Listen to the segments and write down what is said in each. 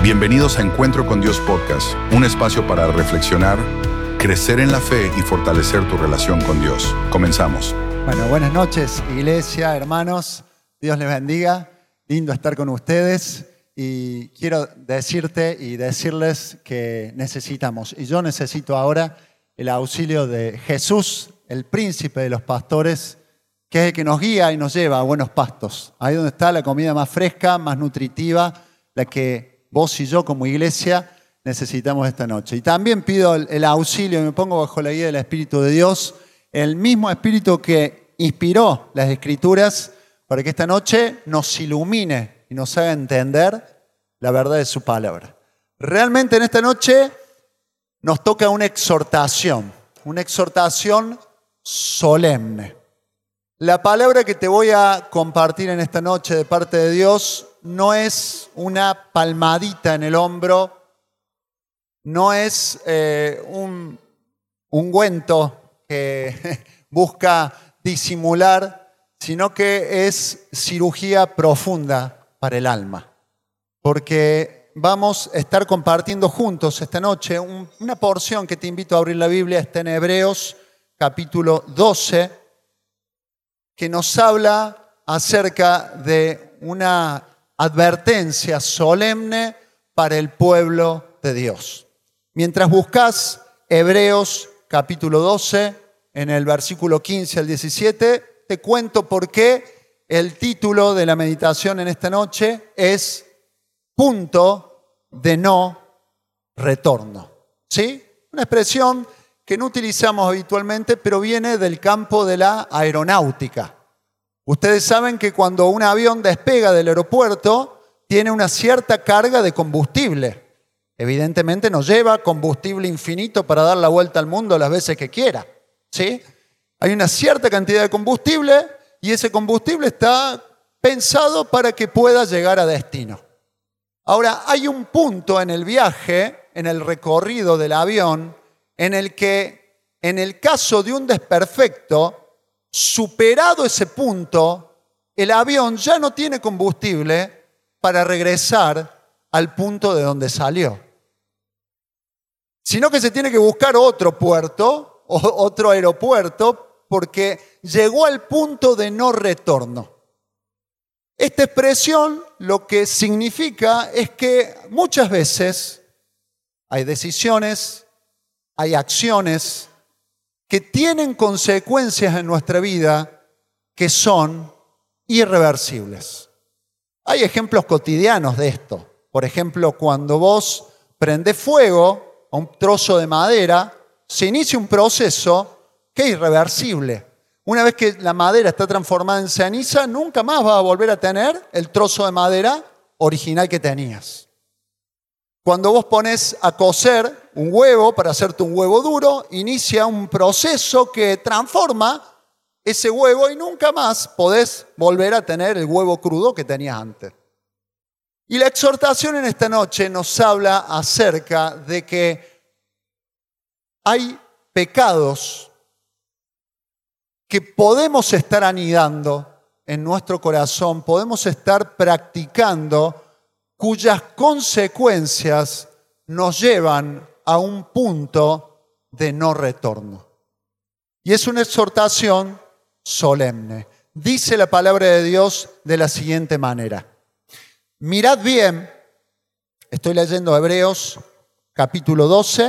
Bienvenidos a Encuentro con Dios Podcast, un espacio para reflexionar, crecer en la fe y fortalecer tu relación con Dios. Comenzamos. Bueno, buenas noches, iglesia, hermanos. Dios les bendiga. Lindo estar con ustedes. Y quiero decirte y decirles que necesitamos, y yo necesito ahora el auxilio de Jesús, el príncipe de los pastores, que es el que nos guía y nos lleva a buenos pastos. Ahí donde está la comida más fresca, más nutritiva, la que vos y yo como iglesia necesitamos esta noche. Y también pido el auxilio, y me pongo bajo la guía del Espíritu de Dios, el mismo Espíritu que inspiró las Escrituras, para que esta noche nos ilumine y nos haga entender la verdad de su palabra. Realmente en esta noche nos toca una exhortación solemne. La palabra que te voy a compartir en esta noche de parte de Dios no es una palmadita en el hombro, no es un ungüento que busca disimular, sino que es cirugía profunda para el alma. Porque vamos a estar compartiendo juntos esta noche una porción que te invito a abrir la Biblia, está en Hebreos capítulo 12, que nos habla acerca de una advertencia solemne para el pueblo de Dios. Mientras buscas Hebreos capítulo 12, en el versículo 15 al 17, te cuento por qué el título de la meditación en esta noche es Punto de no retorno. ¿Sí? Una expresión que no utilizamos habitualmente, pero viene del campo de la aeronáutica. Ustedes saben que cuando un avión despega del aeropuerto, tiene una cierta carga de combustible. Evidentemente no lleva combustible infinito para dar la vuelta al mundo las veces que quiera. ¿Sí? Hay una cierta cantidad de combustible y ese combustible está pensado para que pueda llegar a destino. Ahora, hay un punto en el viaje, en el recorrido del avión, en el que, en el caso de un desperfecto, superado ese punto, el avión ya no tiene combustible para regresar al punto de donde salió. Sino que se tiene que buscar otro puerto, o otro aeropuerto, porque llegó al punto de no retorno. Esta expresión lo que significa es que muchas veces hay decisiones, hay acciones que tienen consecuencias en nuestra vida que son irreversibles. Hay ejemplos cotidianos de esto. Por ejemplo, cuando vos prendés fuego a un trozo de madera, se inicia un proceso que es irreversible. Una vez que la madera está transformada en ceniza, nunca más vas a volver a tener el trozo de madera original que tenías. Cuando vos pones a cocer un huevo para hacerte un huevo duro, inicia un proceso que transforma ese huevo y nunca más podés volver a tener el huevo crudo que tenías antes. Y la exhortación en esta noche nos habla acerca de que hay pecados que podemos estar anidando en nuestro corazón, podemos estar practicando, cuyas consecuencias nos llevan a un punto de no retorno. Y es una exhortación solemne. Dice la palabra de Dios de la siguiente manera. Mirad bien, estoy leyendo Hebreos capítulo 12,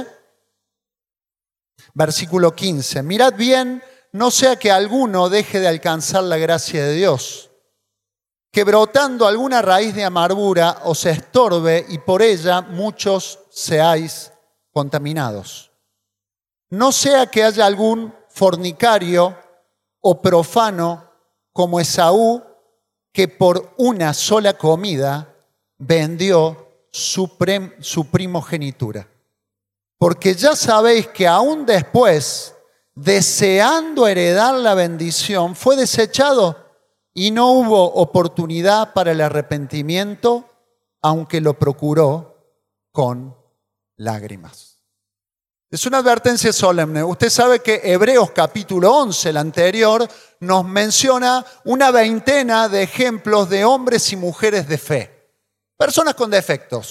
versículo 15. Mirad bien, no sea que alguno deje de alcanzar la gracia de Dios, que brotando alguna raíz de amargura os estorbe y por ella muchos seáis contaminados. No sea que haya algún fornicario o profano como Esaú, que por una sola comida vendió su primogenitura. Porque ya sabéis que aún después, deseando heredar la bendición, fue desechado y no hubo oportunidad para el arrepentimiento, aunque lo procuró con lágrimas. Es una advertencia solemne. Usted sabe que Hebreos capítulo 11, el anterior, nos menciona una veintena de ejemplos de hombres y mujeres de fe. Personas con defectos,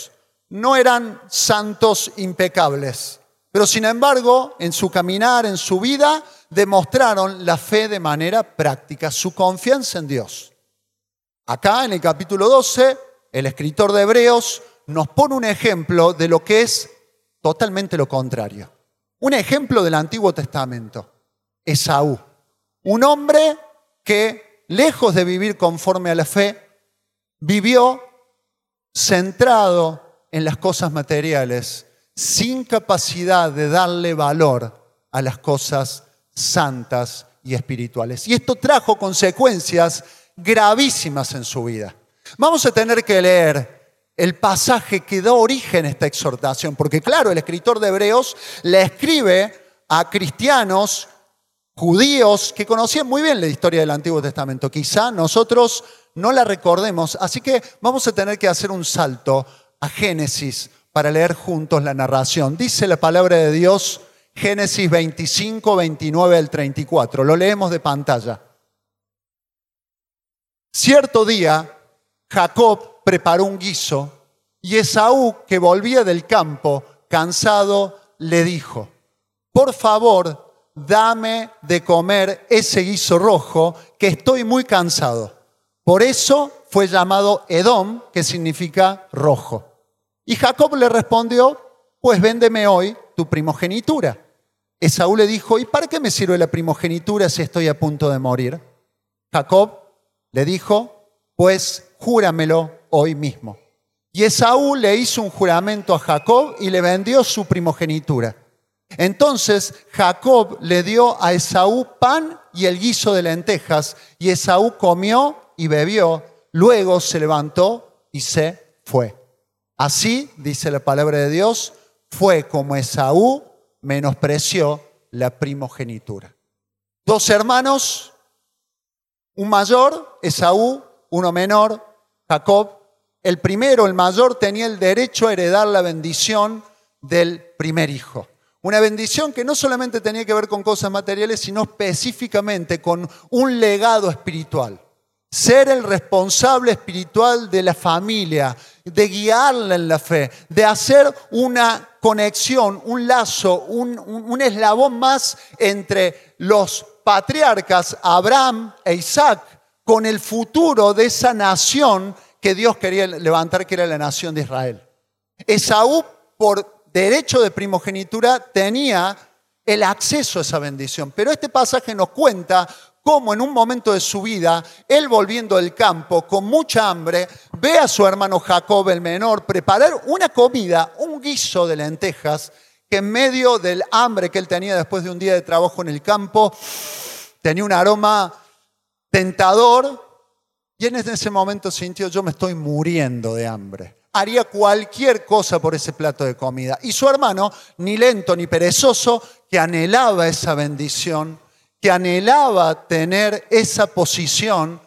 no eran santos impecables, pero sin embargo, en su caminar, en su vida, demostraron la fe de manera práctica, su confianza en Dios. Acá en el capítulo 12, el escritor de Hebreos nos pone un ejemplo de lo que es totalmente lo contrario. Un ejemplo del Antiguo Testamento, Esaú. Un hombre que, lejos de vivir conforme a la fe, vivió centrado en las cosas materiales, sin capacidad de darle valor a las cosas santas y espirituales. Y esto trajo consecuencias gravísimas en su vida. Vamos a tener que leer el pasaje que da origen a esta exhortación, porque claro, el escritor de Hebreos le escribe a cristianos judíos que conocían muy bien la historia del Antiguo Testamento. Quizá nosotros no la recordemos, así que vamos a tener que hacer un salto a Génesis para leer juntos la narración. Dice la palabra de Dios, Génesis 25, 29 al 34. Lo leemos de pantalla. Cierto día, Jacob preparó un guiso y Esaú, que volvía del campo, cansado, le dijo: por favor, dame de comer ese guiso rojo, que estoy muy cansado. Por eso fue llamado Edom, que significa rojo. Y Jacob le respondió: pues véndeme hoy tu primogenitura. Esaú le dijo: ¿y para qué me sirve la primogenitura si estoy a punto de morir? Jacob le dijo: pues júramelo hoy mismo. Y Esaú le hizo un juramento a Jacob y le vendió su primogenitura. Entonces Jacob le dio a Esaú pan y el guiso de lentejas, y Esaú comió y bebió, luego se levantó y se fue. Así, dice la palabra de Dios, fue como Esaú menospreció la primogenitura. Dos hermanos, un mayor, Esaú, uno menor, Jacob. El primero, el mayor, tenía el derecho a heredar la bendición del primer hijo. Una bendición que no solamente tenía que ver con cosas materiales, sino específicamente con un legado espiritual. Ser el responsable espiritual de la familia, de guiarla en la fe, de hacer una conexión, un lazo, un eslabón más entre los patriarcas Abraham e Isaac con el futuro de esa nación que Dios quería levantar, que era la nación de Israel. Esaú, por derecho de primogenitura, tenía el acceso a esa bendición. Pero este pasaje nos cuenta cómo en un momento de su vida, él volviendo del campo con mucha hambre, ve a su hermano Jacob, el menor, preparar una comida, un guiso de lentejas, que en medio del hambre que él tenía después de un día de trabajo en el campo, tenía un aroma tentador, y en ese momento sintió: yo me estoy muriendo de hambre. Haría cualquier cosa por ese plato de comida. Y su hermano, ni lento ni perezoso, que anhelaba esa bendición, que anhelaba tener esa posición,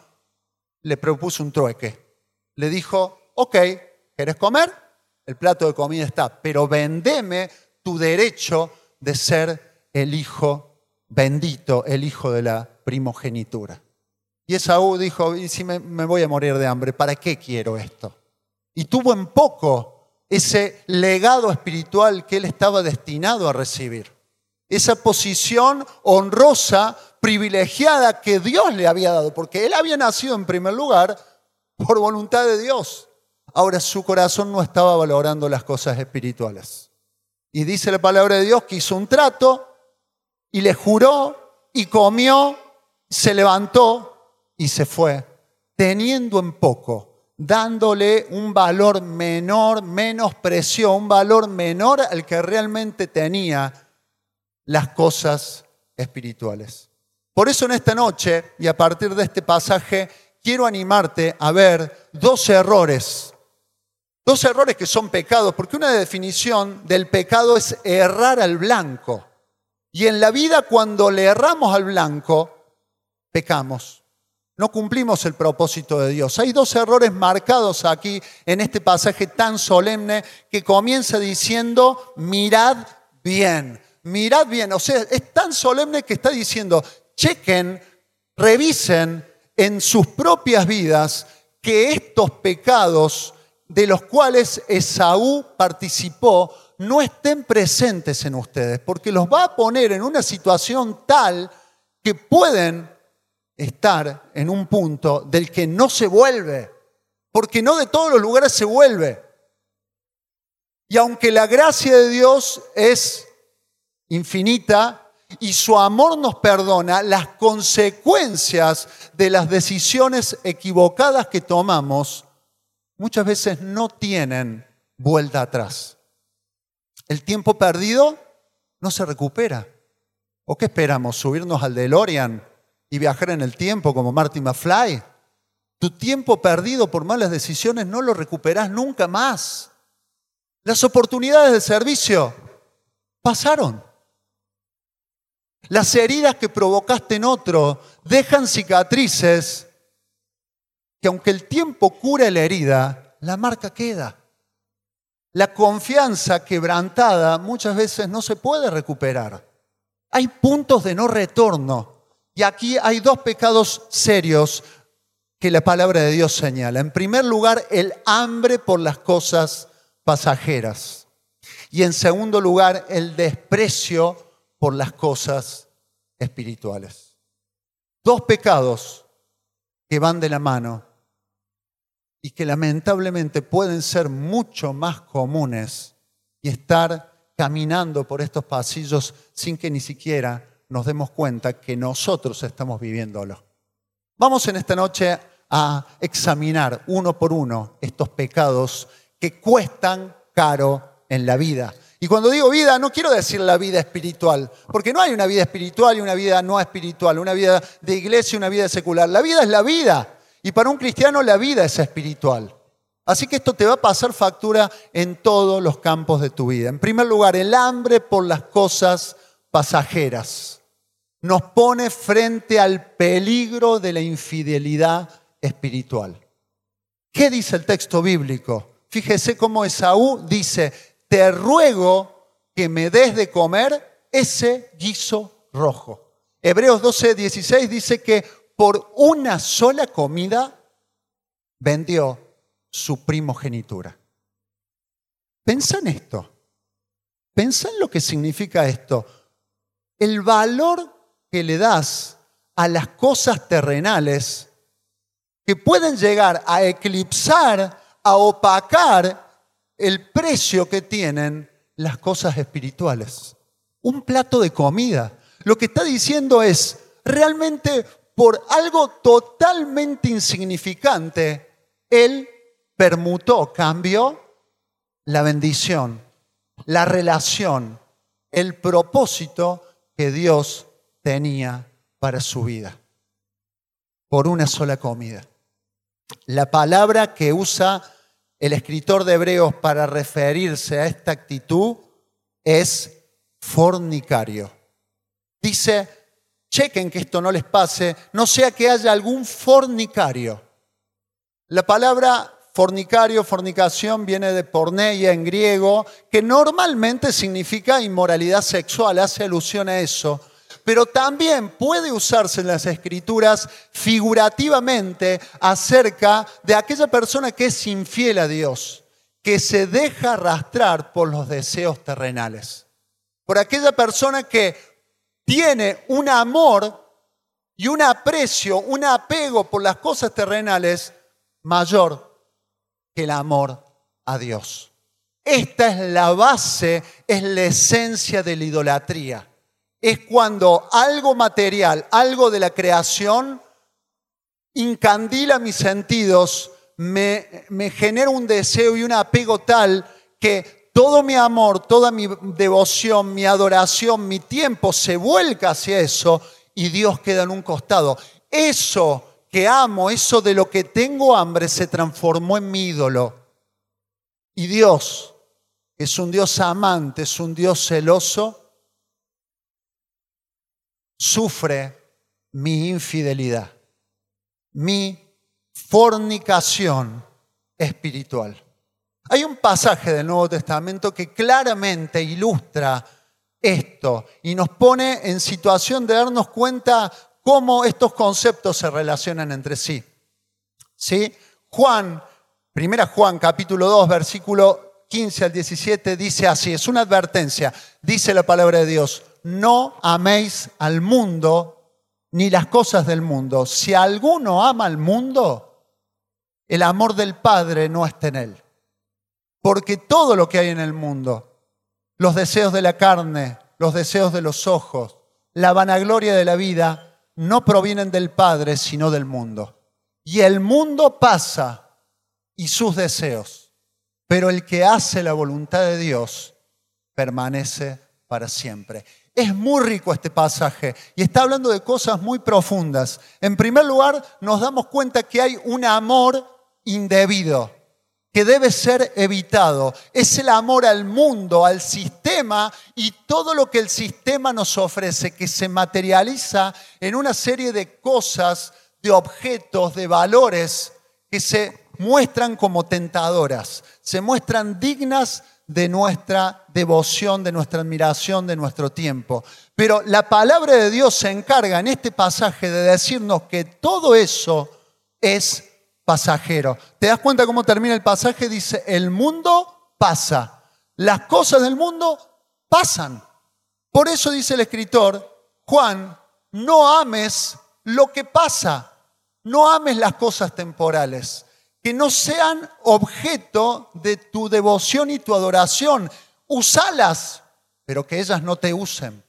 le propuso un trueque. Le dijo: ok, ¿querés comer? El plato de comida está, pero vendeme tu derecho de ser el hijo bendito, el hijo de la primogenitura. Y Esaú dijo: ¿y si me voy a morir de hambre? ¿Para qué quiero esto? Y tuvo en poco ese legado espiritual que él estaba destinado a recibir. Esa posición honrosa, privilegiada que Dios le había dado, porque él había nacido en primer lugar por voluntad de Dios. Ahora su corazón no estaba valorando las cosas espirituales. Y dice la palabra de Dios que hizo un trato y le juró y comió, se levantó y se fue, teniendo en poco, dándole un valor menor, menospreció un valor menor al que realmente tenía las cosas espirituales. Por eso en esta noche, y a partir de este pasaje, quiero animarte a ver dos errores que son pecados, porque una definición del pecado es errar al blanco. Y en la vida, cuando le erramos al blanco, pecamos. No cumplimos el propósito de Dios. Hay dos errores marcados aquí en este pasaje tan solemne que comienza diciendo: mirad bien. Mirad bien. O sea, es tan solemne que está diciendo: chequen, revisen en sus propias vidas que estos pecados de los cuales Esaú participó no estén presentes en ustedes, porque los va a poner en una situación tal que pueden estar en un punto del que no se vuelve, porque no de todos los lugares se vuelve. Y aunque la gracia de Dios es infinita y su amor nos perdona, las consecuencias de las decisiones equivocadas que tomamos muchas veces no tienen vuelta atrás. El tiempo perdido no se recupera. ¿O qué esperamos? ¿Subirnos al DeLorean y viajar en el tiempo como Marty McFly? Tu tiempo perdido por malas decisiones no lo recuperás nunca más. Las oportunidades de servicio pasaron. Las heridas que provocaste en otro dejan cicatrices que aunque el tiempo cura la herida, la marca queda. La confianza quebrantada muchas veces no se puede recuperar. Hay puntos de no retorno. Y aquí hay dos pecados serios que la palabra de Dios señala. En primer lugar, el hambre por las cosas pasajeras. Y en segundo lugar, el desprecio por las cosas espirituales. Dos pecados que van de la mano y que lamentablemente pueden ser mucho más comunes y estar caminando por estos pasillos sin que ni siquiera nos demos cuenta que nosotros estamos viviéndolo. Vamos en esta noche a examinar uno por uno estos pecados que cuestan caro en la vida. Y cuando digo vida, no quiero decir la vida espiritual, porque no hay una vida espiritual y una vida no espiritual, una vida de iglesia y una vida secular. La vida es la vida, y para un cristiano la vida es espiritual. Así que esto te va a pasar factura en todos los campos de tu vida. En primer lugar, el hambre por las cosas pasajeras nos pone frente al peligro de la infidelidad espiritual. ¿Qué dice el texto bíblico? Fíjese cómo Esaú dice: te ruego que me des de comer ese guiso rojo. Hebreos 12:16 dice que por una sola comida vendió su primogenitura. Pensá en esto. Pensá en lo que significa esto. El valor que le das a las cosas terrenales que pueden llegar a eclipsar, a opacar el precio que tienen las cosas espirituales. Un plato de comida. Lo que está diciendo es, realmente por algo totalmente insignificante, él permutó, cambió la bendición, la relación, el propósito que Dios tenía para su vida. Por una sola comida. La palabra que usa el escritor de Hebreos para referirse a esta actitud es fornicario. Dice, chequen que esto no les pase, no sea que haya algún fornicario. La palabra fornicario, fornicación, viene de porneia en griego, que normalmente significa inmoralidad sexual, hace alusión a eso. Pero también puede usarse en las Escrituras figurativamente acerca de aquella persona que es infiel a Dios, que se deja arrastrar por los deseos terrenales. Por aquella persona que tiene un amor y un aprecio, un apego por las cosas terrenales mayor que el amor a Dios. Esta es la base, es la esencia de la idolatría. Es cuando algo material, algo de la creación, incandila mis sentidos, me genera un deseo y un apego tal que todo mi amor, toda mi devoción, mi adoración, mi tiempo se vuelca hacia eso y Dios queda en un costado. Eso que amo, eso de lo que tengo hambre, se transformó en mi ídolo. Y Dios es un Dios amante, es un Dios celoso, sufre mi infidelidad, mi fornicación espiritual. Hay un pasaje del Nuevo Testamento que claramente ilustra esto y nos pone en situación de darnos cuenta cómo estos conceptos se relacionan entre sí. ¿Sí? Juan Primera Juan, capítulo 2, versículo 15 al 17, dice así, es una advertencia, dice la palabra de Dios, no améis al mundo ni las cosas del mundo. Si alguno ama al mundo, el amor del Padre no está en él. Porque todo lo que hay en el mundo, los deseos de la carne, los deseos de los ojos, la vanagloria de la vida, no provienen del Padre, sino del mundo. Y el mundo pasa y sus deseos, pero el que hace la voluntad de Dios permanece para siempre. Es muy rico este pasaje y está hablando de cosas muy profundas. En primer lugar, nos damos cuenta que hay un amor indebido que debe ser evitado. Es el amor al mundo, al sistema y todo lo que el sistema nos ofrece, que se materializa en una serie de cosas, de objetos, de valores que se muestran como tentadoras, se muestran dignas de nuestra devoción, de nuestra admiración, de nuestro tiempo. Pero la palabra de Dios se encarga en este pasaje de decirnos que todo eso es pasajero. ¿Te das cuenta cómo termina el pasaje? Dice, el mundo pasa, las cosas del mundo pasan. Por eso dice el escritor, Juan, no ames lo que pasa, no ames las cosas temporales, que no sean objeto de tu devoción y tu adoración. Usalas, pero que ellas no te usen.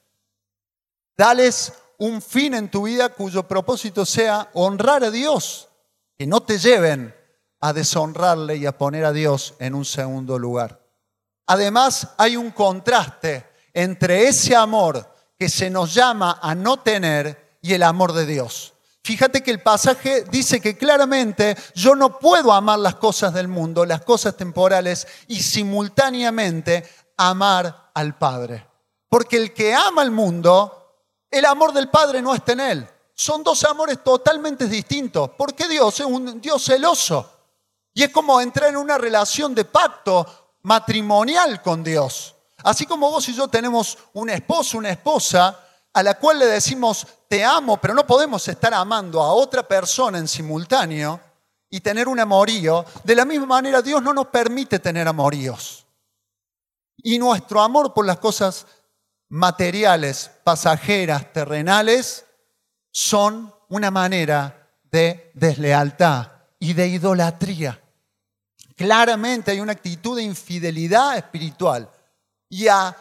Dales un fin en tu vida cuyo propósito sea honrar a Dios, que no te lleven a deshonrarle y a poner a Dios en un segundo lugar. Además, hay un contraste entre ese amor que se nos llama a no tener y el amor de Dios. Fíjate que el pasaje dice que claramente yo no puedo amar las cosas del mundo, las cosas temporales y simultáneamente amar al Padre. Porque el que ama al mundo, el amor del Padre no está en él. Son dos amores totalmente distintos. Porque Dios es un Dios celoso. Y es como entrar en una relación de pacto matrimonial con Dios. Así como vos y yo tenemos un esposo, una esposa, a la cual le decimos te amo, pero no podemos estar amando a otra persona en simultáneo y tener un amorío. De la misma manera, Dios no nos permite tener amoríos. Y nuestro amor por las cosas materiales, pasajeras, terrenales, son una manera de deslealtad y de idolatría. Claramente hay una actitud de infidelidad espiritual. Y a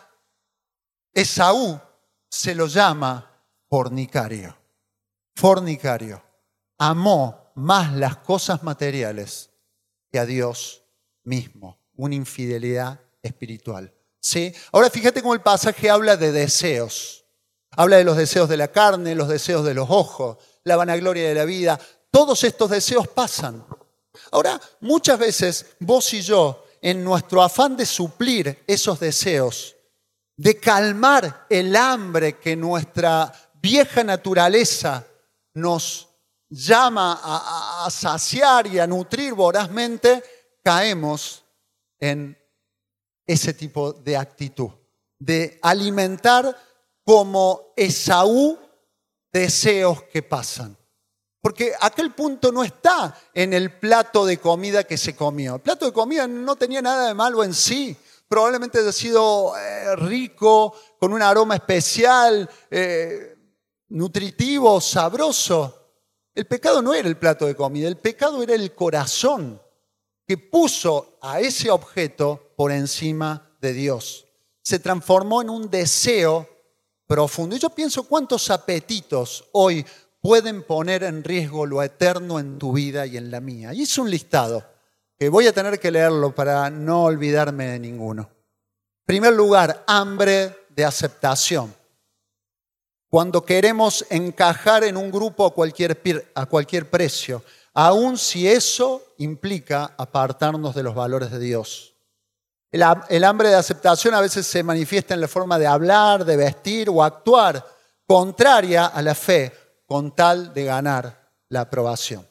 Esaú se lo llama fornicario. Fornicario. Amó más las cosas materiales que a Dios mismo. Una infidelidad espiritual. ¿Sí? Ahora fíjate cómo el pasaje habla de deseos. Habla de los deseos de la carne, los deseos de los ojos, la vanagloria de la vida. Todos estos deseos pasan. Ahora, muchas veces vos y yo, en nuestro afán de suplir esos deseos, de calmar el hambre que nuestra vieja naturaleza nos llama a saciar y a nutrir vorazmente, caemos en ese tipo de actitud, de alimentar como Esaú deseos que pasan. Porque aquel punto no está en el plato de comida que se comió. El plato de comida no tenía nada de malo en sí. Probablemente haya sido rico, con un aroma especial, nutritivo, sabroso. El pecado no era el plato de comida, el pecado era el corazón que puso a ese objeto por encima de Dios. Se transformó en un deseo profundo. Y yo pienso cuántos apetitos hoy pueden poner en riesgo lo eterno en tu vida y en la mía. Y hice un listado que voy a tener que leerlo para no olvidarme de ninguno. En primer lugar, hambre de aceptación. Cuando queremos encajar en un grupo a cualquier precio, aun si eso implica apartarnos de los valores de Dios. El hambre de aceptación a veces se manifiesta en la forma de hablar, de vestir o actuar contraria a la fe, con tal de ganar la aprobación.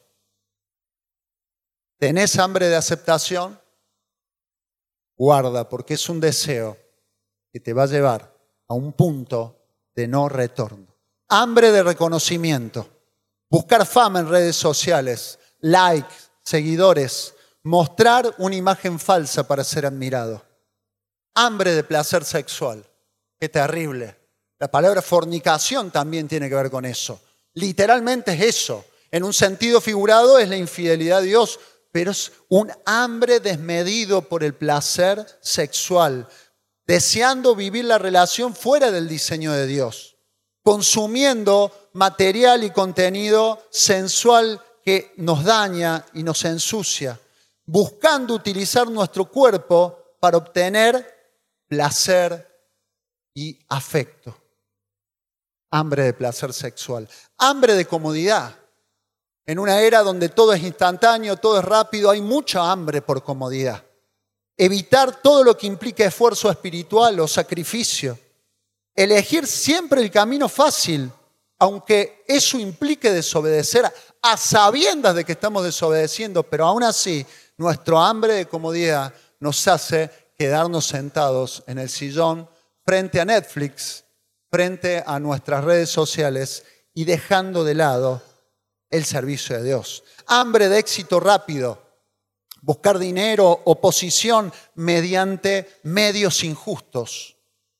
¿Tenés hambre de aceptación? Guarda, porque es un deseo que te va a llevar a un punto de no retorno. Hambre de reconocimiento. Buscar fama en redes sociales, likes, seguidores, mostrar una imagen falsa para ser admirado. Hambre de placer sexual. Qué terrible. La palabra fornicación también tiene que ver con eso. Literalmente es eso. En un sentido figurado es la infidelidad a Dios, pero es un hambre desmedido por el placer sexual, deseando vivir la relación fuera del diseño de Dios, consumiendo material y contenido sensual que nos daña y nos ensucia, buscando utilizar nuestro cuerpo para obtener placer y afecto. Hambre de placer sexual, hambre de comodidad. En una era donde todo es instantáneo, todo es rápido, hay mucha hambre por comodidad. Evitar todo lo que implica esfuerzo espiritual o sacrificio. Elegir siempre el camino fácil, aunque eso implique desobedecer a sabiendas de que estamos desobedeciendo, pero aún así nuestro hambre de comodidad nos hace quedarnos sentados en el sillón frente a Netflix, frente a nuestras redes sociales y dejando de lado el servicio de Dios. Hambre de éxito rápido, buscar dinero o posición mediante medios injustos.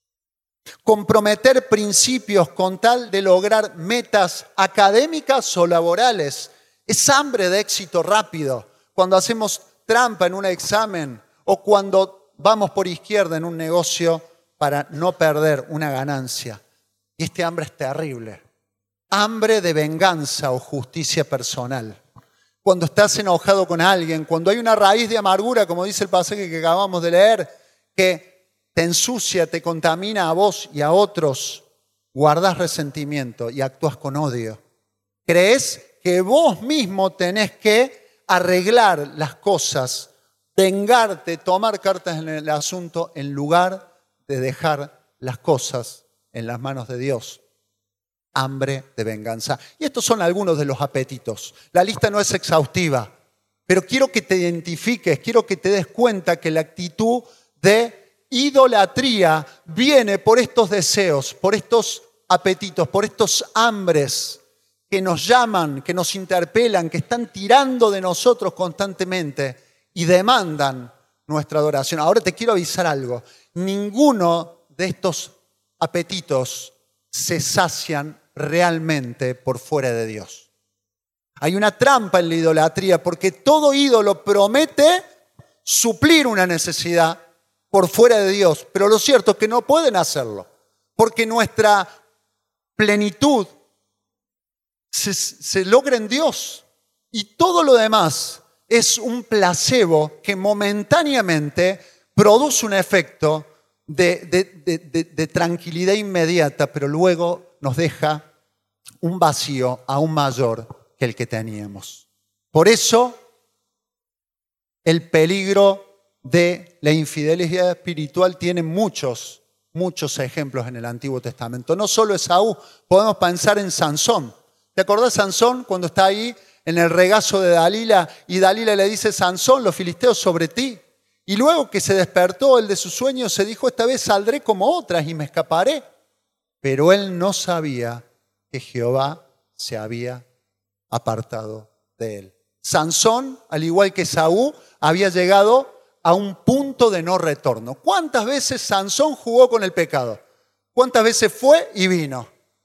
Comprometer principios con tal de lograr metas académicas o laborales. Es hambre de éxito rápido. Cuando hacemos trampa en un examen o cuando vamos por izquierda en un negocio para no perder una ganancia. Y este hambre es terrible. Hambre de venganza o justicia personal. Cuando estás enojado con alguien, cuando hay una raíz de amargura, como dice el pasaje que acabamos de leer, que te ensucia, te contamina a vos y a otros, guardás resentimiento y actúas con odio. Crees que vos mismo tenés que arreglar las cosas, vengarte, tomar cartas en el asunto en lugar de dejar las cosas en las manos de Dios. Hambre de venganza. Y estos son algunos de los apetitos. La lista no es exhaustiva, pero quiero que te identifiques, quiero que te des cuenta que la actitud de idolatría viene por estos deseos, por estos apetitos, por estos hambres que nos llaman, que nos interpelan, que están tirando de nosotros constantemente y demandan nuestra adoración. Ahora te quiero avisar algo. Ninguno de estos apetitos se sacian realmente por fuera de Dios. Hay una trampa en la idolatría porque todo ídolo promete suplir una necesidad por fuera de Dios, pero lo cierto es que no pueden hacerlo porque nuestra plenitud se logra en Dios y todo lo demás es un placebo que momentáneamente produce un efecto de tranquilidad inmediata, pero luego nos deja un vacío aún mayor que el que teníamos. Por eso, el peligro de la infidelidad espiritual tiene muchos ejemplos en el Antiguo Testamento. No solo Esaú, podemos pensar en Sansón. ¿Te acordás Sansón cuando está ahí en el regazo de Dalila y Dalila le dice: Sansón, los filisteos sobre ti? Y luego que se despertó él de su sueño, se dijo: esta vez saldré como otras y me escaparé. Pero él no sabía que Jehová se había apartado de él. Sansón, al igual que Esaú, había llegado a un punto de no retorno. ¿Cuántas veces Sansón jugó con el pecado? ¿Cuántas veces fue y vino?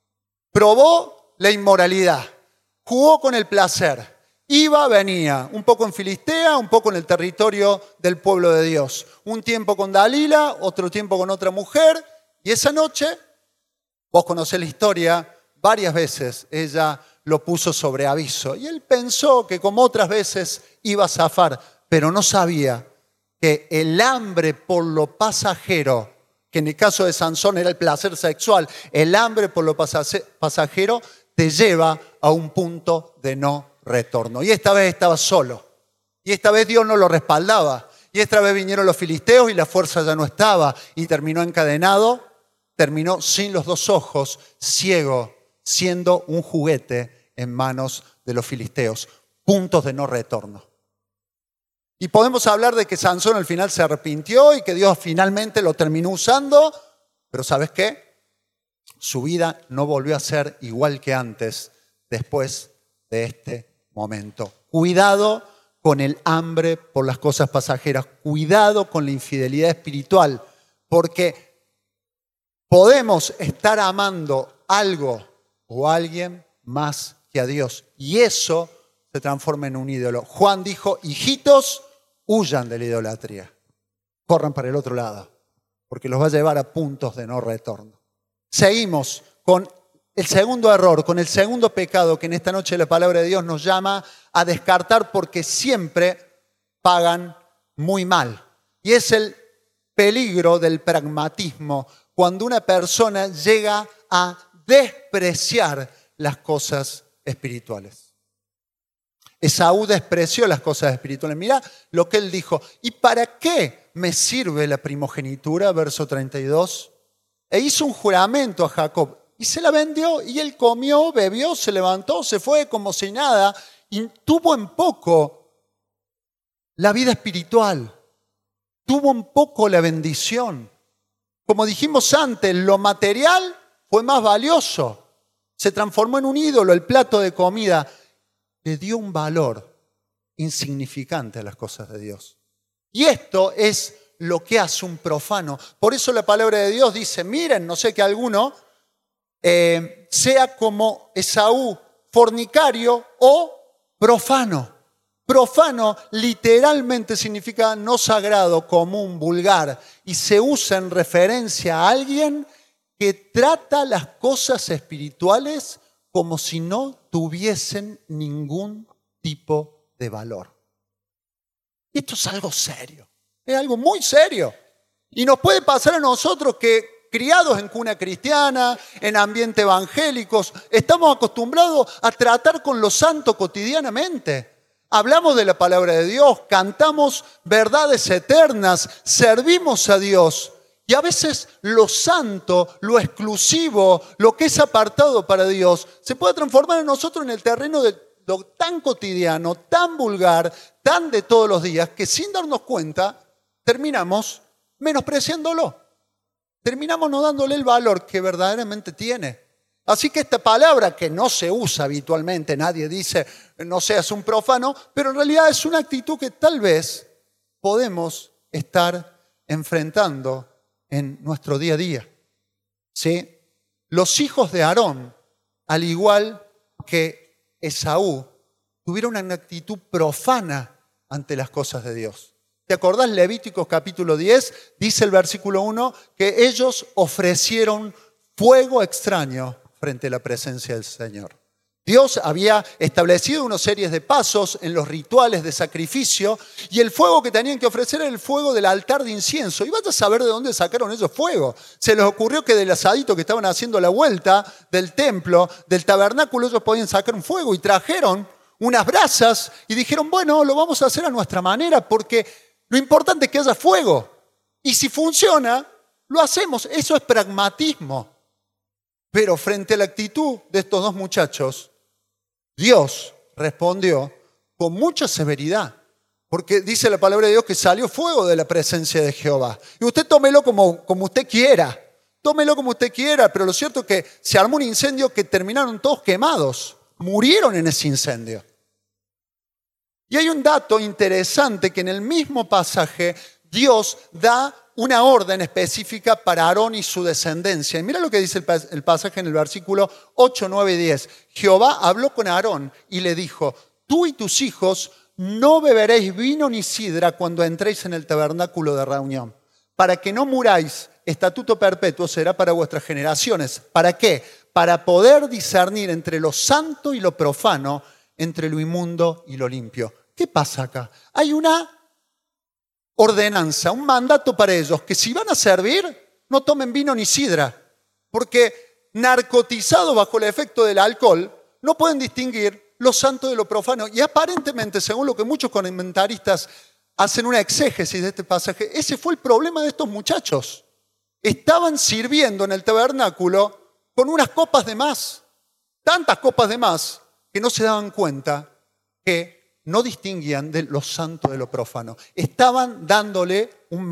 Probó la inmoralidad, jugó con el placer. Iba, venía, un poco en Filistea, un poco en el territorio del pueblo de Dios. Un tiempo con Dalila, otro tiempo con otra mujer. Y esa noche, vos conocés la historia, varias veces ella lo puso sobre aviso. Y él pensó que como otras veces iba a zafar, pero no sabía que el hambre por lo pasajero, que en el caso de Sansón era el placer sexual, el hambre por lo pasajero te lleva a un punto de no retorno. Y esta vez estaba solo. Y esta vez Dios no lo respaldaba. Y esta vez vinieron los filisteos y la fuerza ya no estaba. Y terminó encadenado, terminó sin los dos ojos, ciego, siendo un juguete en manos de los filisteos. Puntos de no retorno. Y podemos hablar de que Sansón al final se arrepintió y que Dios finalmente lo terminó usando. Pero ¿sabes qué? Su vida no volvió a ser igual que antes, después de este momento. Cuidado con el hambre por las cosas pasajeras. Cuidado con la infidelidad espiritual, porque podemos estar amando algo o alguien más que a Dios. Y eso se transforma en un ídolo. Juan dijo, hijitos, huyan de la idolatría. Corran para el otro lado, porque los va a llevar a puntos de no retorno. Seguimos con el segundo error, con el segundo pecado que en esta noche la palabra de Dios nos llama a descartar porque siempre pagan muy mal. Y es el peligro del pragmatismo, cuando una persona llega a despreciar las cosas espirituales. Esaú despreció las cosas espirituales. Mirá lo que él dijo. ¿Y para qué me sirve la primogenitura? Verso 32. E hizo un juramento a Jacob y se la vendió y él comió, bebió, se levantó, se fue como si nada y tuvo en poco la vida espiritual. Tuvo en poco la bendición. Como dijimos antes, lo material fue más valioso. Se transformó en un ídolo, el plato de comida. Le dio un valor insignificante a las cosas de Dios. Y esto es lo que hace un profano. Por eso la palabra de Dios dice, miren, no sé que alguno sea como Esaú, fornicario o profano. Profano literalmente significa no sagrado, común, vulgar, y se usa en referencia a alguien que trata las cosas espirituales como si no tuviesen ningún tipo de valor. Y esto es algo serio, es algo muy serio. Y nos puede pasar a nosotros que criados en cuna cristiana, en ambiente evangélicos, estamos acostumbrados a tratar con lo santo cotidianamente. Hablamos de la palabra de Dios, cantamos verdades eternas, servimos a Dios. Y a veces lo santo, lo exclusivo, lo que es apartado para Dios, se puede transformar en nosotros en el terreno de lo tan cotidiano, tan vulgar, tan de todos los días, que sin darnos cuenta terminamos menospreciándolo. Terminamos no dándole el valor que verdaderamente tiene. Así que esta palabra que no se usa habitualmente, nadie dice no seas un profano, pero en realidad es una actitud que tal vez podemos estar enfrentando en nuestro día a día. ¿Sí? Los hijos de Aarón, al igual que Esaú, tuvieron una actitud profana ante las cosas de Dios. ¿Te acordás? Levíticos capítulo 10, dice el versículo 1, que ellos ofrecieron fuego extraño frente a la presencia del Señor. Dios había establecido una serie de pasos en los rituales de sacrificio y el fuego que tenían que ofrecer era el fuego del altar de incienso. Y vas a saber de dónde sacaron esos fuegos. Se les ocurrió que del asadito que estaban haciendo la vuelta del templo, del tabernáculo, ellos podían sacar un fuego y trajeron unas brasas y dijeron, bueno, lo vamos a hacer a nuestra manera porque lo importante es que haya fuego. Y si funciona, lo hacemos. Eso es pragmatismo. Pero frente a la actitud de estos dos muchachos, Dios respondió con mucha severidad, porque dice la palabra de Dios que salió fuego de la presencia de Jehová. Y usted tómelo como usted quiera, pero lo cierto es que se armó un incendio que terminaron todos quemados, murieron en ese incendio. Y hay un dato interesante que en el mismo pasaje Dios da una orden específica para Aarón y su descendencia. Y mira lo que dice el pasaje en el versículo 8, 9 y 10. Jehová habló con Aarón y le dijo, tú y tus hijos no beberéis vino ni sidra cuando entréis en el tabernáculo de reunión, para que no muráis. Estatuto perpetuo será para vuestras generaciones. ¿Para qué? Para poder discernir entre lo santo y lo profano, entre lo inmundo y lo limpio. ¿Qué pasa acá? Hay una ordenanza, un mandato para ellos, que si van a servir, no tomen vino ni sidra, porque narcotizados bajo el efecto del alcohol, no pueden distinguir lo santo de lo profano. Y aparentemente, según lo que muchos comentaristas hacen una exégesis de este pasaje, ese fue el problema de estos muchachos. Estaban sirviendo en el tabernáculo con unas copas de más, tantas copas de más, que no se daban cuenta que no distinguían de lo santo de lo profano. Estaban dándole un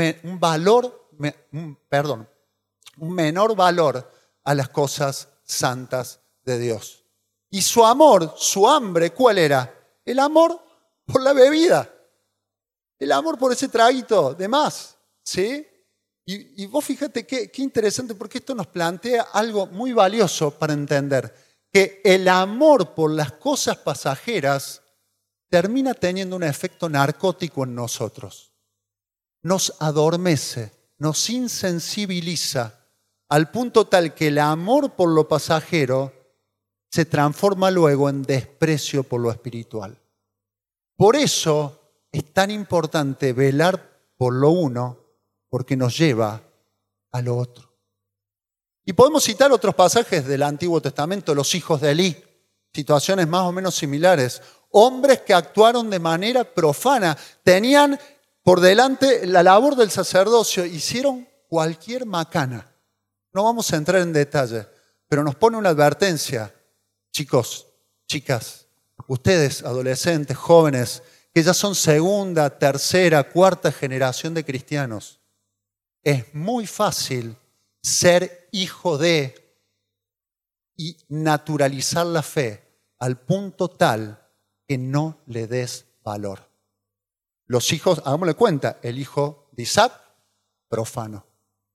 menor valor a las cosas santas de Dios. Y su amor, su hambre, ¿cuál era? El amor por la bebida. El amor por ese traguito de más, ¿sí? Y vos fíjate qué interesante, porque esto nos plantea algo muy valioso para entender, que el amor por las cosas pasajeras termina teniendo un efecto narcótico en nosotros. Nos adormece, nos insensibiliza, al punto tal que el amor por lo pasajero se transforma luego en desprecio por lo espiritual. Por eso es tan importante velar por lo uno, porque nos lleva a lo otro. Y podemos citar otros pasajes del Antiguo Testamento, los hijos de Elí, situaciones más o menos similares. Hombres que actuaron de manera profana, tenían por delante la labor del sacerdocio, hicieron cualquier macana. No vamos a entrar en detalle, pero nos pone una advertencia. Chicos, chicas, ustedes, adolescentes, jóvenes, que ya son segunda, tercera, cuarta generación de cristianos, es muy fácil ser hijo de y naturalizar la fe al punto tal que no le des valor. Los hijos, hagámosle cuenta, el hijo de Isaac, profano.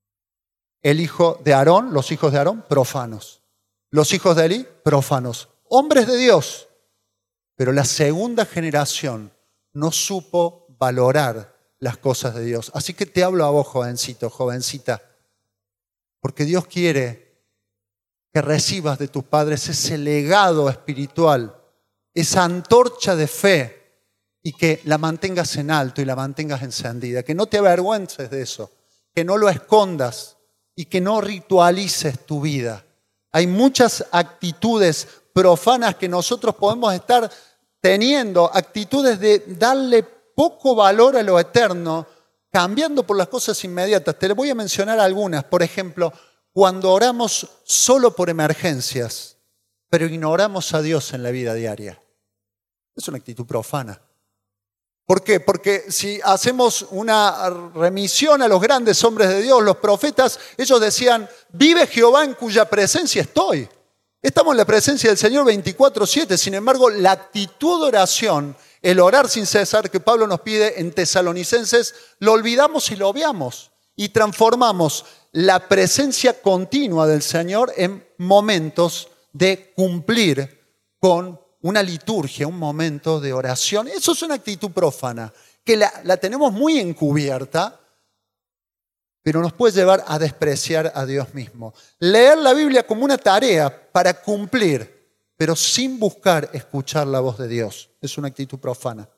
El hijo de Aarón, los hijos de Aarón, profanos. Los hijos de Elí, profanos. Hombres de Dios. Pero la segunda generación no supo valorar las cosas de Dios. Así que te hablo a vos, jovencito, jovencita. Porque Dios quiere que recibas de tus padres ese legado espiritual, esa antorcha de fe, y que la mantengas en alto y la mantengas encendida. Que no te avergüences de eso, que no lo escondas y que no ritualices tu vida. Hay muchas actitudes profanas que nosotros podemos estar teniendo, actitudes de darle poco valor a lo eterno, cambiando por las cosas inmediatas. Te voy a mencionar algunas. Por ejemplo, cuando oramos solo por emergencias, pero ignoramos a Dios en la vida diaria. Es una actitud profana. ¿Por qué? Porque si hacemos una remisión a los grandes hombres de Dios, los profetas, ellos decían, vive Jehová en cuya presencia estoy. Estamos en la presencia del Señor 24/7. Sin embargo, la actitud de oración, el orar sin cesar que Pablo nos pide en Tesalonicenses, lo olvidamos y lo obviamos. Y transformamos la presencia continua del Señor en momentos de cumplir con una liturgia, un momento de oración. Eso es una actitud profana, que la tenemos muy encubierta, pero nos puede llevar a despreciar a Dios mismo. Leer la Biblia como una tarea para cumplir, pero sin buscar escuchar la voz de Dios. Es una actitud profana.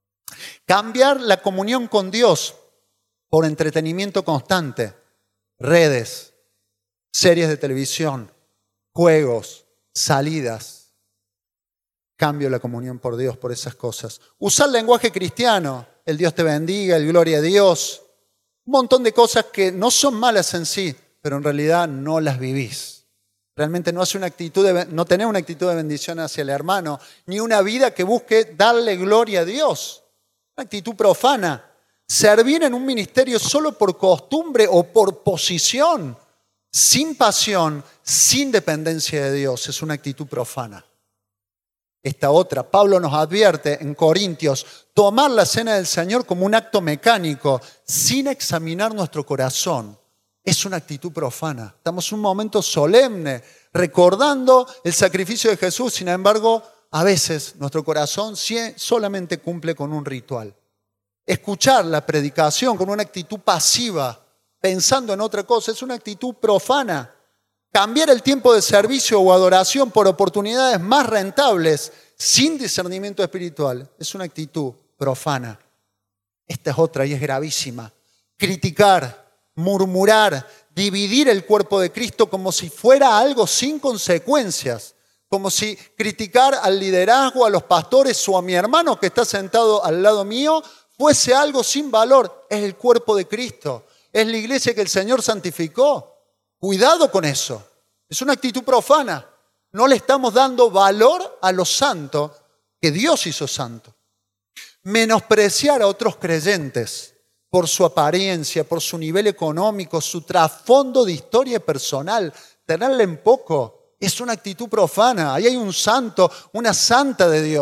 Cambiar la comunión con Dios por entretenimiento constante, redes, series de televisión, juegos, salidas. Cambio la comunión por Dios por esas cosas. Usar lenguaje cristiano, el Dios te bendiga, el gloria a Dios. Un montón de cosas que no son malas en sí, pero en realidad no las vivís. Realmente no tenés una actitud de bendición hacia el hermano, ni una vida que busque darle gloria a Dios. Una actitud profana. Servir en un ministerio solo por costumbre o por posición, sin pasión, sin dependencia de Dios, es una actitud profana. Esta otra, Pablo nos advierte en Corintios, tomar la cena del Señor como un acto mecánico, sin examinar nuestro corazón, es una actitud profana. Estamos en un momento solemne, recordando el sacrificio de Jesús, sin embargo, a veces nuestro corazón solamente cumple con un ritual. Escuchar la predicación con una actitud pasiva, pensando en otra cosa, es una actitud profana. Cambiar el tiempo de servicio o adoración por oportunidades más rentables sin discernimiento espiritual es una actitud profana. Esta es otra y es gravísima. Criticar, murmurar, dividir el cuerpo de Cristo como si fuera algo sin consecuencias. Como si criticar al liderazgo, a los pastores o a mi hermano que está sentado al lado mío fuese algo sin valor. Es el cuerpo de Cristo. Es la iglesia que el Señor santificó. Cuidado con eso. Es una actitud profana. No le estamos dando valor a lo santo que Dios hizo santo. Menospreciar a otros creyentes por su apariencia, por su nivel económico, su trasfondo de historia personal, tenerle en poco, es una actitud profana. Ahí hay un santo, una santa de Dios.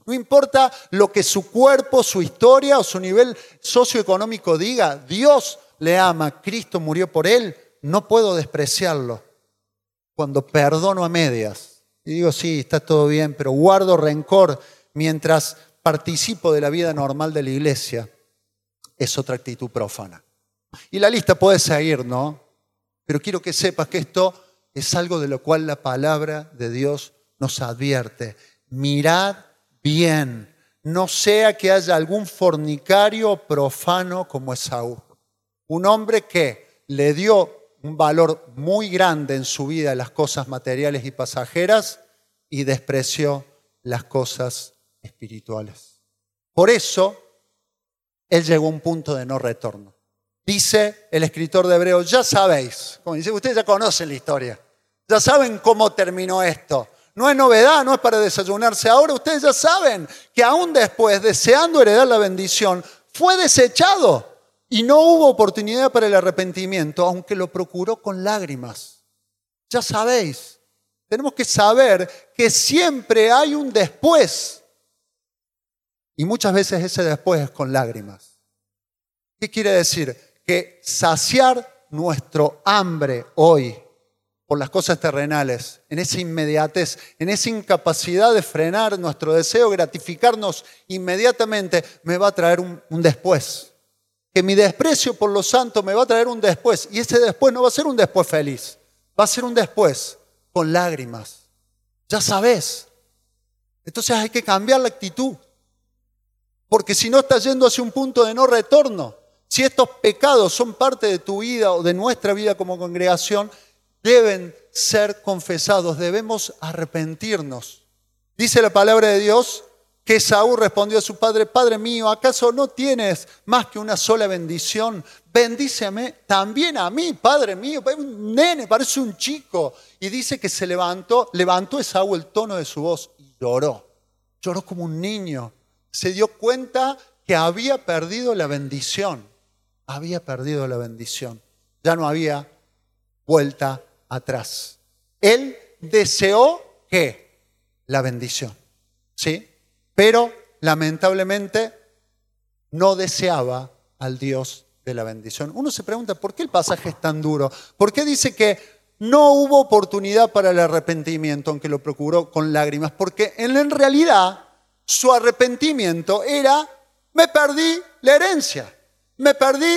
No importa lo que su cuerpo, su historia o su nivel socioeconómico diga, Dios le ama, Cristo murió por él, no puedo despreciarlo. Cuando perdono a medias y digo, sí, está todo bien, pero guardo rencor mientras participo de la vida normal de la iglesia, es otra actitud profana. Y la lista puede seguir, ¿no? Pero quiero que sepas que esto es algo de lo cual la palabra de Dios nos advierte. Mirad bien, no sea que haya algún fornicario profano como Esaú. Un hombre que le dio un valor muy grande en su vida a las cosas materiales y pasajeras y despreció las cosas espirituales. Por eso, él llegó a un punto de no retorno. Dice el escritor de Hebreos, ya sabéis, como dice, ustedes ya conocen la historia, ya saben cómo terminó esto. No es novedad, no es para desayunarse ahora, ustedes ya saben que aún después, deseando heredar la bendición, fue desechado. Y no hubo oportunidad para el arrepentimiento, aunque lo procuró con lágrimas. Ya sabéis, tenemos que saber que siempre hay un después. Y muchas veces ese después es con lágrimas. ¿Qué quiere decir? Que saciar nuestro hambre hoy por las cosas terrenales, en esa inmediatez, en esa incapacidad de frenar nuestro deseo, gratificarnos inmediatamente, me va a traer un después. Que mi desprecio por lo santo me va a traer un después. Y ese después no va a ser un después feliz. Va a ser un después con lágrimas. Ya sabes. Entonces hay que cambiar la actitud. Porque si no estás yendo hacia un punto de no retorno, si estos pecados son parte de tu vida o de nuestra vida como congregación, deben ser confesados. Debemos arrepentirnos. Dice la palabra de Dios que Esaú respondió a su padre, Padre mío, ¿acaso no tienes más que una sola bendición? Bendíceme también a mí, Padre mío. Un nene, parece un chico. Y dice que se levantó Esaú el tono de su voz y lloró. Lloró como un niño. Se dio cuenta que había perdido la bendición. Había perdido la bendición. Ya no había vuelta atrás. Él deseó, ¿qué? La bendición. ¿Sí? Pero lamentablemente no deseaba al Dios de la bendición. Uno se pregunta, ¿por qué el pasaje es tan duro? ¿Por qué dice que no hubo oportunidad para el arrepentimiento, aunque lo procuró con lágrimas? Porque en realidad su arrepentimiento era, me perdí la herencia, me perdí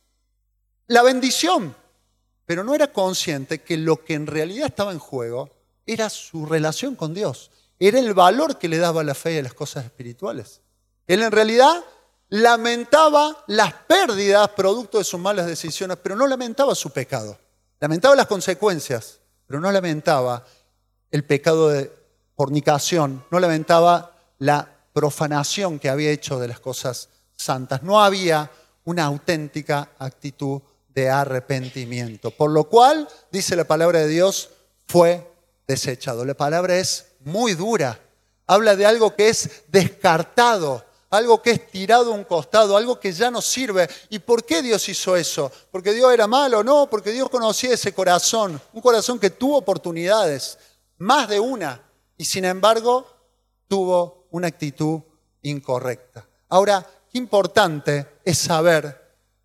la bendición. Pero no era consciente que lo que en realidad estaba en juego era su relación con Dios. Era el valor que le daba la fe y a las cosas espirituales. Él en realidad lamentaba las pérdidas producto de sus malas decisiones, pero no lamentaba su pecado. Lamentaba las consecuencias, pero no lamentaba el pecado de fornicación, no lamentaba la profanación que había hecho de las cosas santas. No había una auténtica actitud de arrepentimiento. Por lo cual, dice la palabra de Dios, fue desechado. La palabra es muy dura. Habla de algo que es descartado, algo que es tirado a un costado, algo que ya no sirve. ¿Y por qué Dios hizo eso? ¿Porque Dios era malo? No, porque Dios conocía ese corazón, un corazón que tuvo oportunidades, más de una, y sin embargo tuvo una actitud incorrecta. Ahora, qué importante es saber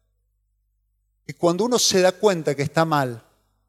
que cuando uno se da cuenta que está mal,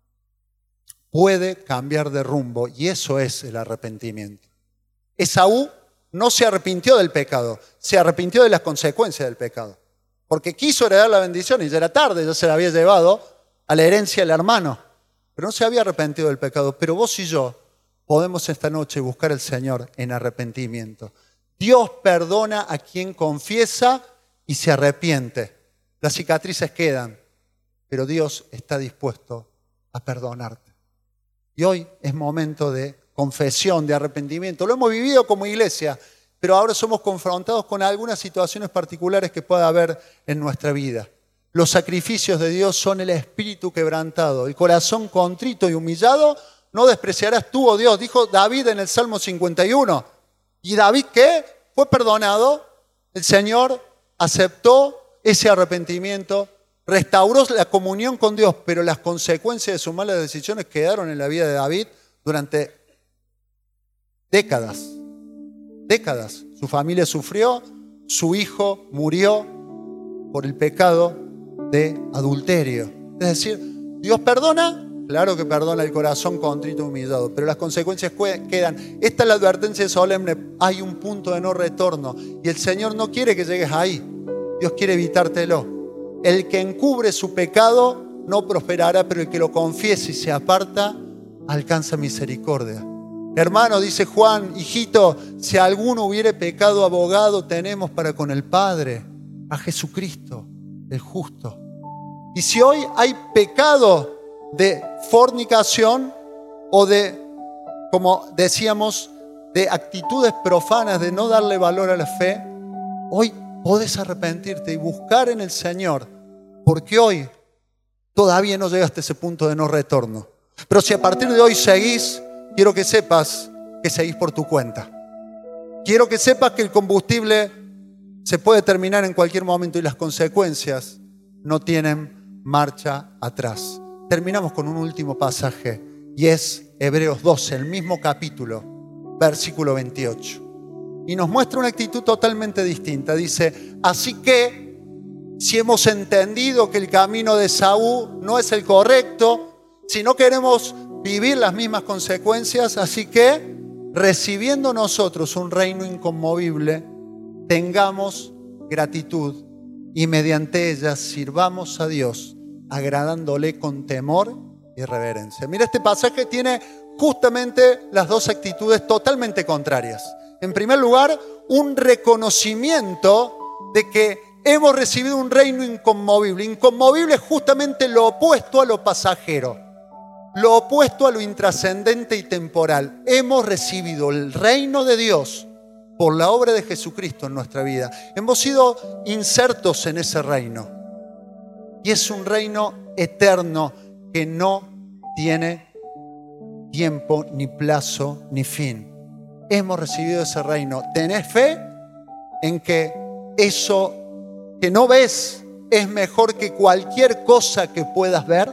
puede cambiar de rumbo, y eso es el arrepentimiento. Esaú no se arrepintió del pecado, se arrepintió de las consecuencias del pecado. Porque quiso heredar la bendición y ya era tarde, ya se la había llevado a la herencia del hermano. Pero no se había arrepentido del pecado. Pero vos y yo podemos esta noche buscar al Señor en arrepentimiento. Dios perdona a quien confiesa y se arrepiente. Las cicatrices quedan, pero Dios está dispuesto a perdonarte. Y hoy es momento de confesión, de arrepentimiento. Lo hemos vivido como iglesia, pero ahora somos confrontados con algunas situaciones particulares que pueda haber en nuestra vida. Los sacrificios de Dios son el espíritu quebrantado, el corazón contrito y humillado. No despreciarás tú, oh Dios, dijo David en el Salmo 51. ¿Y David qué? Fue perdonado. El Señor aceptó ese arrepentimiento, restauró la comunión con Dios, pero las consecuencias de sus malas decisiones quedaron en la vida de David durante décadas. Su familia sufrió, su hijo murió por el pecado de adulterio. Es decir, ¿Dios perdona? Claro que perdona el corazón contrito y humillado, pero las consecuencias quedan. Esta es la advertencia solemne. Hay un punto de no retorno y el Señor no quiere que llegues ahí. Dios quiere evitártelo. El que encubre su pecado no prosperará, pero el que lo confiese y se aparta alcanza misericordia. Hermano, dice Juan, hijito, si alguno hubiere pecado, abogado tenemos para con el Padre, a Jesucristo, el justo. Y si hoy hay pecado de fornicación o de, como decíamos, de actitudes profanas, de no darle valor a la fe, hoy podés arrepentirte y buscar en el Señor, porque hoy todavía no llegaste a ese punto de no retorno. Pero si a partir de hoy seguís, quiero que sepas que seguís por tu cuenta. Quiero que sepas que el combustible se puede terminar en cualquier momento y las consecuencias no tienen marcha atrás. Terminamos con un último pasaje y es Hebreos 12, el mismo capítulo, versículo 28. Y nos muestra una actitud totalmente distinta. Dice, así que si hemos entendido que el camino de Esaú no es el correcto, si no queremos vivir las mismas consecuencias, así que recibiendo nosotros un reino inconmovible, tengamos gratitud y mediante ella sirvamos a Dios, agradándole con temor y reverencia. Mira, este pasaje tiene justamente las dos actitudes totalmente contrarias. En primer lugar, un reconocimiento de que hemos recibido un reino inconmovible. Inconmovible es justamente lo opuesto a lo pasajero, lo opuesto a lo intrascendente y temporal. Hemos recibido el reino de Dios por la obra de Jesucristo en nuestra vida. Hemos sido insertos en ese reino. Y es un reino eterno que no tiene tiempo, ni plazo, ni fin. Hemos recibido ese reino. ¿Tenés fe en que eso que no ves es mejor que cualquier cosa que puedas ver?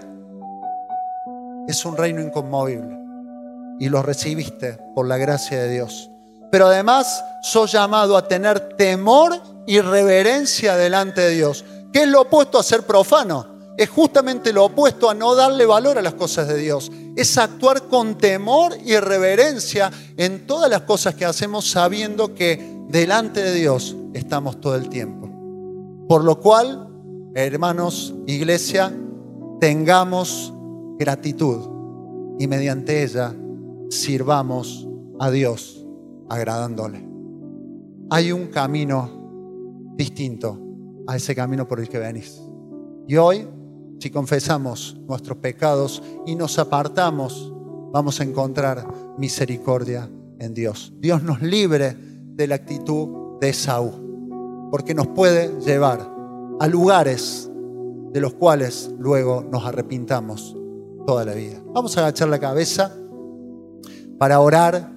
Es un reino inconmovible y lo recibiste por la gracia de Dios. Pero además sos llamado a tener temor y reverencia delante de Dios. ¿Qué es lo opuesto a ser profano? Es justamente lo opuesto a no darle valor a las cosas de Dios. Es actuar con temor y reverencia en todas las cosas que hacemos, sabiendo que delante de Dios estamos todo el tiempo. Por lo cual, hermanos, iglesia, tengamos gratitud y mediante ella sirvamos a Dios agradándole. Hay un camino distinto a ese camino por el que venís. Y hoy, si confesamos nuestros pecados y nos apartamos, vamos a encontrar misericordia en Dios. Dios nos libre de la actitud de Esaú, porque nos puede llevar a lugares de los cuales luego nos arrepintamos toda la vida. Vamos a agachar la cabeza para orar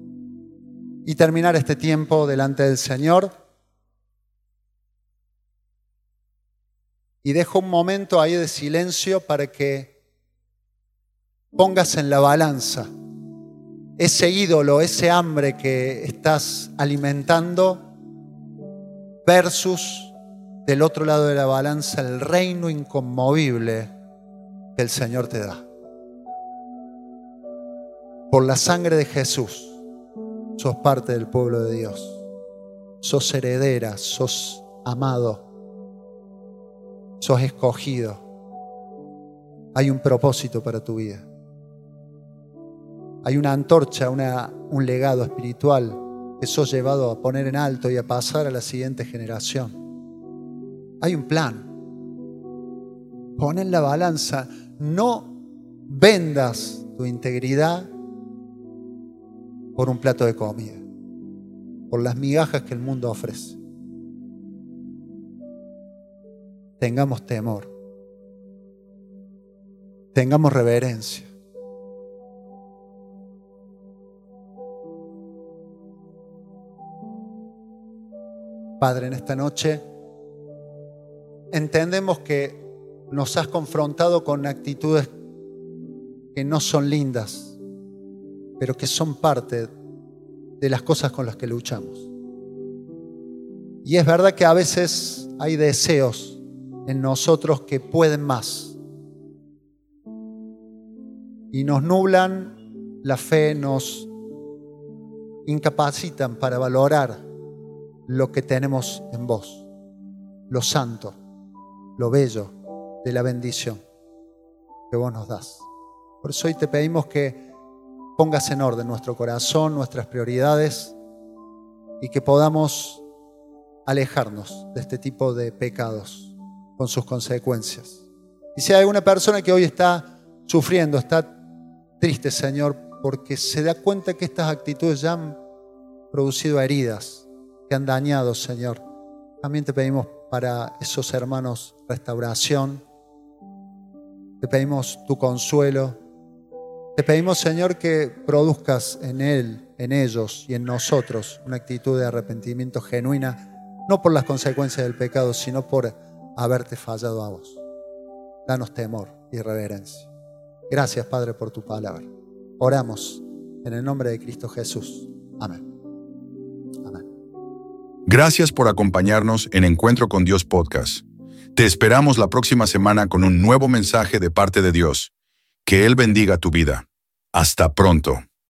y terminar este tiempo delante del Señor. Y dejo un momento ahí de silencio para que pongas en la balanza ese ídolo, ese hambre que estás alimentando versus del otro lado de la balanza el reino inconmovible que el Señor te da. Por la sangre de Jesús sos parte del pueblo de Dios, sos heredera, sos amado, sos escogido. Hay un propósito para tu vida. Hay una antorcha, un legado espiritual que sos llevado a poner en alto y a pasar a la siguiente generación. Hay un plan. Pon en la balanza. No vendas tu integridad por un plato de comida, por las migajas que el mundo ofrece. Tengamos temor, tengamos reverencia. Padre, en esta noche entendemos que nos has confrontado con actitudes que no son lindas, pero que son parte de las cosas con las que luchamos. Y es verdad que a veces hay deseos en nosotros que pueden más. Y nos nublan la fe, nos incapacitan para valorar lo que tenemos en vos, lo santo, lo bello de la bendición que vos nos das. Por eso hoy te pedimos que pongas en orden nuestro corazón, nuestras prioridades y que podamos alejarnos de este tipo de pecados con sus consecuencias. Y si hay alguna persona que hoy está sufriendo, está triste, Señor, porque se da cuenta que estas actitudes ya han producido heridas, que han dañado, Señor, también te pedimos para esos hermanos restauración. Te pedimos tu consuelo. Te pedimos, Señor, que produzcas en él, en ellos y en nosotros una actitud de arrepentimiento genuina, no por las consecuencias del pecado, sino por haberte fallado a vos. Danos temor y reverencia. Gracias, Padre, por tu palabra. Oramos en el nombre de Cristo Jesús. Amén. Amén. Gracias por acompañarnos en Encuentro con Dios Podcast. Te esperamos la próxima semana con un nuevo mensaje de parte de Dios. Que Él bendiga tu vida. Hasta pronto.